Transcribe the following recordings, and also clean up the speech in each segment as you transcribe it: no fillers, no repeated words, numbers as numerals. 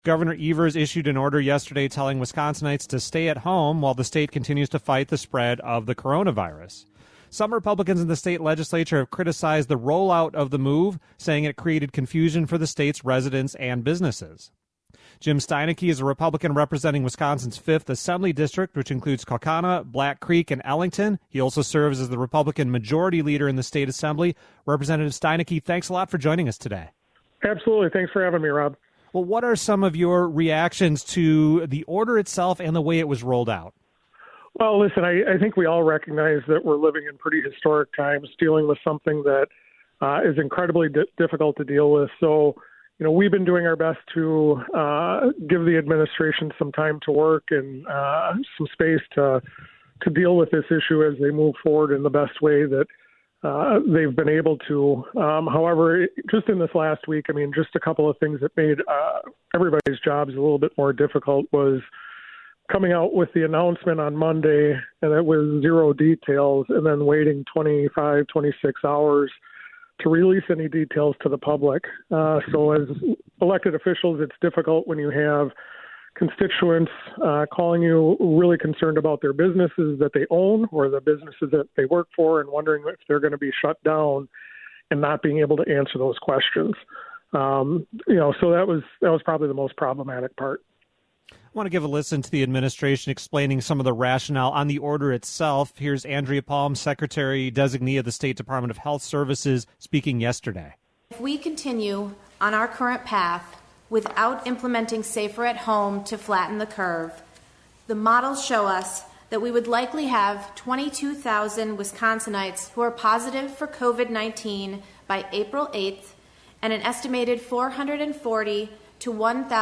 Governor Evers issued an order yesterday telling Wisconsinites to stay at home while the state continues to fight the spread of the coronavirus. Some Republicans in the state legislature have criticized the rollout of the move, saying it created confusion for the state's residents and businesses. Jim Steineke is a Republican representing Wisconsin's 5th Assembly District, which includes Kaukauna, Black Creek, and Ellington. He also serves as the Republican Majority Leader in the State Assembly. Representative Steineke, thanks a lot for joining us today. Absolutely. Thanks for having me, Rob. Well, what are some of your reactions to the order itself and the way it was rolled out? Well, listen, I think we all recognize that we're living in pretty historic times, dealing with something that is incredibly difficult to deal with. So, we've been doing our best to give the administration some time to work and some space to deal with this issue as they move forward in the best way that they've been able to. However, just in this last week, just a couple of things that made everybody's jobs a little bit more difficult was coming out with the announcement on Monday, and it was zero details, and then waiting 25, 26 hours to release any details to the public. So as elected officials, it's difficult when you have constituents calling you really concerned about their businesses that they own or the businesses that they work for and wondering if they're going to be shut down and not being able to answer those questions. So that was probably the most problematic part. I want to give a listen to the administration explaining some of the rationale on the order itself. Here's Andrea Palm, Secretary-designee of the State Department of Health Services, speaking yesterday. If we continue on our current path without implementing Safer at Home to flatten the curve, the models show us that we would likely have 22,000 Wisconsinites who are positive for COVID-19 by April 8th and an estimated 440 to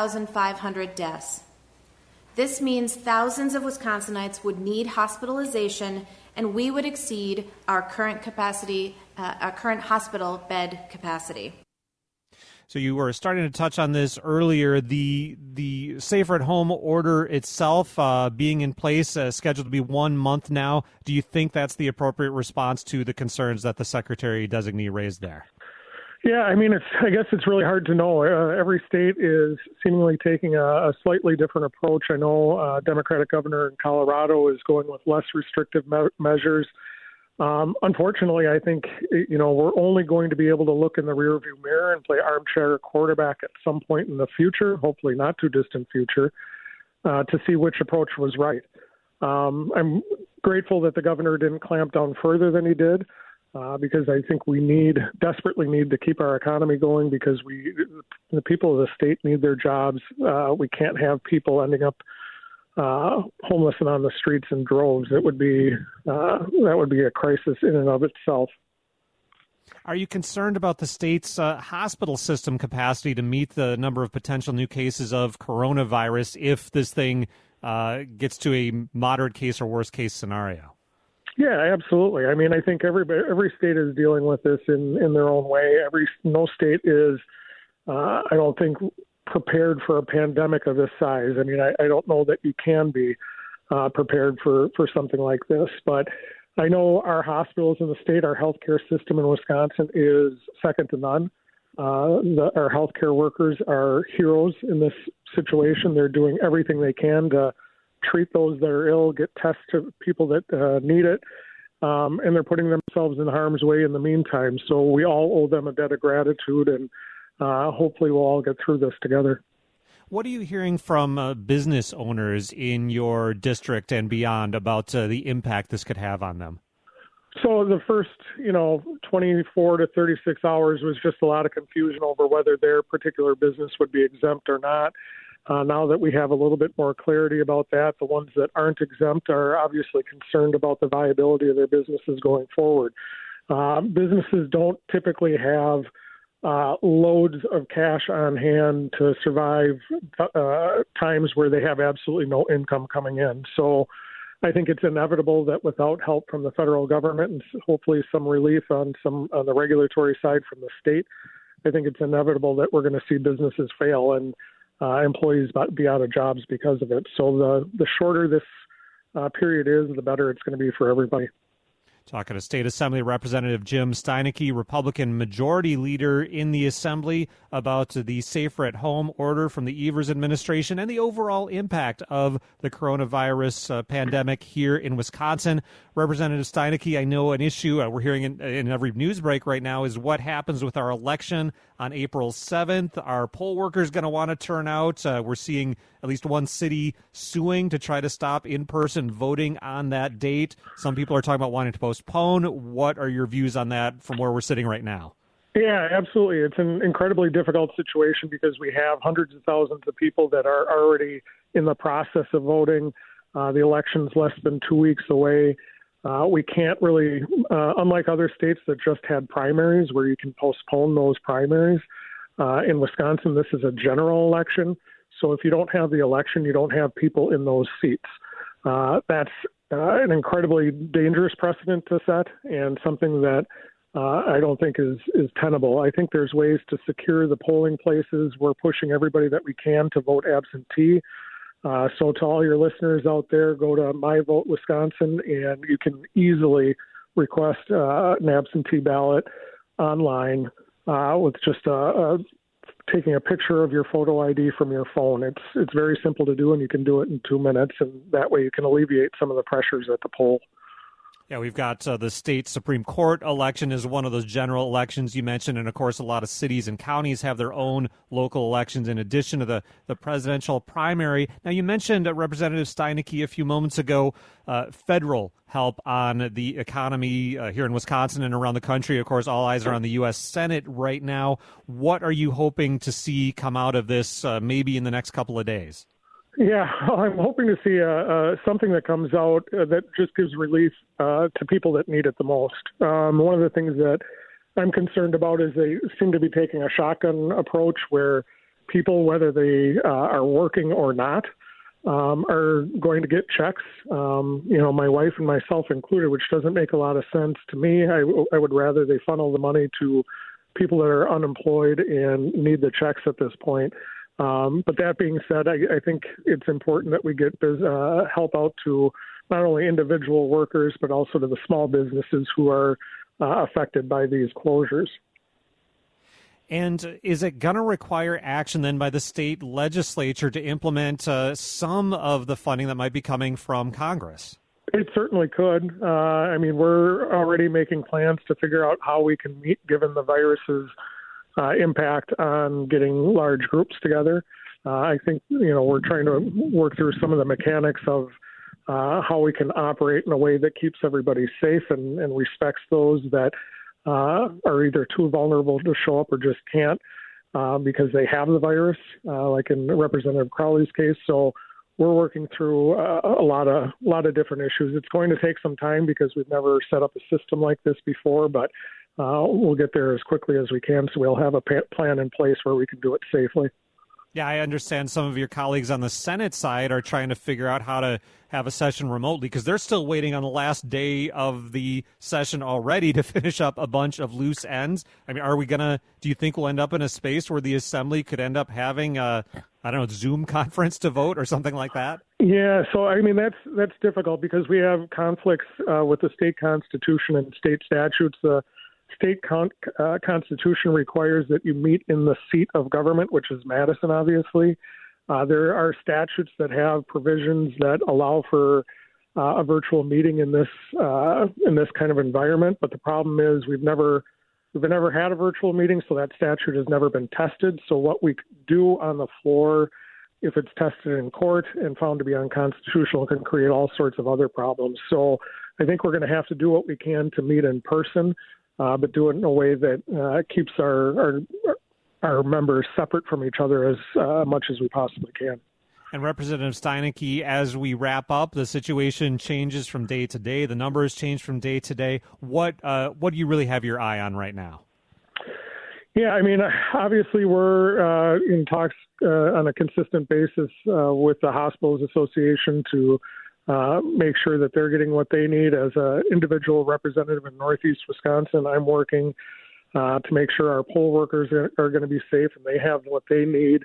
1,500 deaths. This means thousands of Wisconsinites would need hospitalization, and we would exceed our current capacity, our current hospital bed capacity. So you were starting to touch on this earlier. The Safer at Home order itself being in place, scheduled to be 1 month now. Do you think that's the appropriate response to the concerns that the Secretary-designee raised there? Yeah, I guess it's really hard to know. Every state is seemingly taking a slightly different approach. I know Democratic governor in Colorado is going with less restrictive measures. Unfortunately, I think, we're only going to be able to look in the rearview mirror and play armchair quarterback at some point in the future, hopefully not too distant future, to see which approach was right. I'm grateful that the governor didn't clamp down further than he did. Because I think we desperately need to keep our economy going because the people of the state need their jobs. We can't have people ending up homeless and on the streets in droves. That would be a crisis in and of itself. Are you concerned about the state's hospital system capacity to meet the number of potential new cases of coronavirus if this thing gets to a moderate case or worst case scenario? Yeah, absolutely. I think every state is dealing with this in their own way. No state is, I don't think, prepared for a pandemic of this size. I don't know that you can be prepared for something like this, but I know our hospitals in the state, our healthcare system in Wisconsin is second to none. Our healthcare workers are heroes in this situation. They're doing everything they can to treat those that are ill, get tests to people that need it, and they're putting themselves in harm's way in the meantime. So we all owe them a debt of gratitude, and hopefully we'll all get through this together. What are you hearing from business owners in your district and beyond about the impact this could have on them? So the first, 24 to 36 hours was just a lot of confusion over whether their particular business would be exempt or not. Now that we have a little bit more clarity about that, the ones that aren't exempt are obviously concerned about the viability of their businesses going forward. Businesses don't typically have loads of cash on hand to survive times where they have absolutely no income coming in. So I think it's inevitable that without help from the federal government and hopefully some relief on the regulatory side from the state, I think it's inevitable that we're going to see businesses fail and employees be out of jobs because of it. So the shorter this period is, the better it's going to be for everybody. Talking to State Assembly Representative Jim Steineke, Republican Majority Leader in the Assembly, about the Safer at Home order from the Evers administration and the overall impact of the coronavirus pandemic here in Wisconsin. Representative Steineke, I know an issue we're hearing in every news break right now is what happens with our election on April 7th. Are poll workers going to want to turn out? We're seeing at least one city suing to try to stop in-person voting on that date. Some people are talking about wanting to postpone. What are your views on that from where we're sitting right now? Yeah, absolutely. It's an incredibly difficult situation because we have hundreds of thousands of people that are already in the process of voting. The election's less than 2 weeks away. We can't really, unlike other states that just had primaries where you can postpone those primaries, in Wisconsin, this is a general election. So if you don't have the election, you don't have people in those seats. That's an incredibly dangerous precedent to set and something that I don't think is tenable. I think there's ways to secure the polling places. We're pushing everybody that we can to vote absentee. So to all your listeners out there, go to My Vote Wisconsin, and you can easily request an absentee ballot online with just taking a picture of your photo ID from your phone. It's very simple to do, and you can do it in 2 minutes, and that way you can alleviate some of the pressures at the poll. Yeah, we've got the state Supreme Court election is one of those general elections you mentioned. And, of course, a lot of cities and counties have their own local elections in addition to the presidential primary. Now, you mentioned Representative Steineke a few moments ago, federal help on the economy here in Wisconsin and around the country. Of course, all eyes are on the U.S. Senate right now. What are you hoping to see come out of this maybe in the next couple of days? Yeah, I'm hoping to see something that comes out that just gives relief to people that need it the most. One of the things that I'm concerned about is they seem to be taking a shotgun approach where people, whether they are working or not, are going to get checks. My wife and myself included, which doesn't make a lot of sense to me. I would rather they funnel the money to people that are unemployed and need the checks at this point. But that being said, I think it's important that we get help out to not only individual workers, but also to the small businesses who are affected by these closures. And is it going to require action then by the state legislature to implement some of the funding that might be coming from Congress? It certainly could. We're already making plans to figure out how we can meet given the virus's impact on getting large groups together. I think, we're trying to work through some of the mechanics of how we can operate in a way that keeps everybody safe and respects those that are either too vulnerable to show up or just can't because they have the virus, like in Representative Crowley's case. So we're working through a lot of different issues. It's going to take some time because we've never set up a system like this before, but we'll get there as quickly as we can, so we'll have a plan in place where we can do it safely. Yeah, I understand some of your colleagues on the Senate side are trying to figure out how to have a session remotely because they're still waiting on the last day of the session already to finish up a bunch of loose ends. I mean, do you think we'll end up in a space where the Assembly could end up having a Zoom conference to vote or something like that? Yeah, so that's difficult because we have conflicts with the state constitution and state statutes. The state constitution requires that you meet in the seat of government, which is Madison, obviously. There are statutes that have provisions that allow for a virtual meeting in this kind of environment. But the problem is we've never had a virtual meeting, so that statute has never been tested. So what we do on the floor, if it's tested in court and found to be unconstitutional, can create all sorts of other problems. So I think we're going to have to do what we can to meet in person. But do it in a way that keeps our members separate from each other as much as we possibly can. And Representative Steineke, as we wrap up, the situation changes from day to day. The numbers change from day to day. What do you really have your eye on right now? Yeah, obviously we're in talks on a consistent basis with the Hospitals Association to make sure that they're getting what they need. As an individual representative in Northeast Wisconsin, I'm working to make sure our poll workers are going to be safe and they have what they need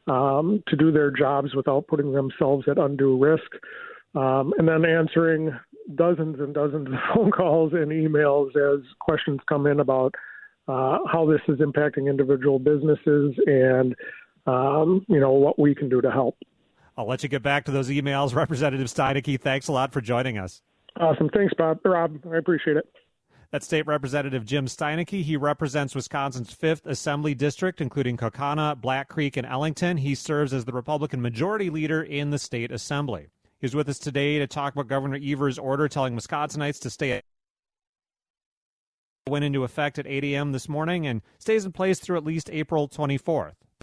to do their jobs without putting themselves at undue risk. And then answering dozens and dozens of phone calls and emails as questions come in about how this is impacting individual businesses and, what we can do to help. I'll let you get back to those emails. Representative Steineke, thanks a lot for joining us. Awesome. Thanks, Rob. I appreciate it. That's State Representative Jim Steineke. He represents Wisconsin's 5th Assembly District, including Kaukauna, Black Creek, and Ellington. He serves as the Republican Majority Leader in the State Assembly. He's with us today to talk about Governor Evers' order telling Wisconsinites to stay at went into effect at 8 a.m. this morning and stays in place through at least April 24th.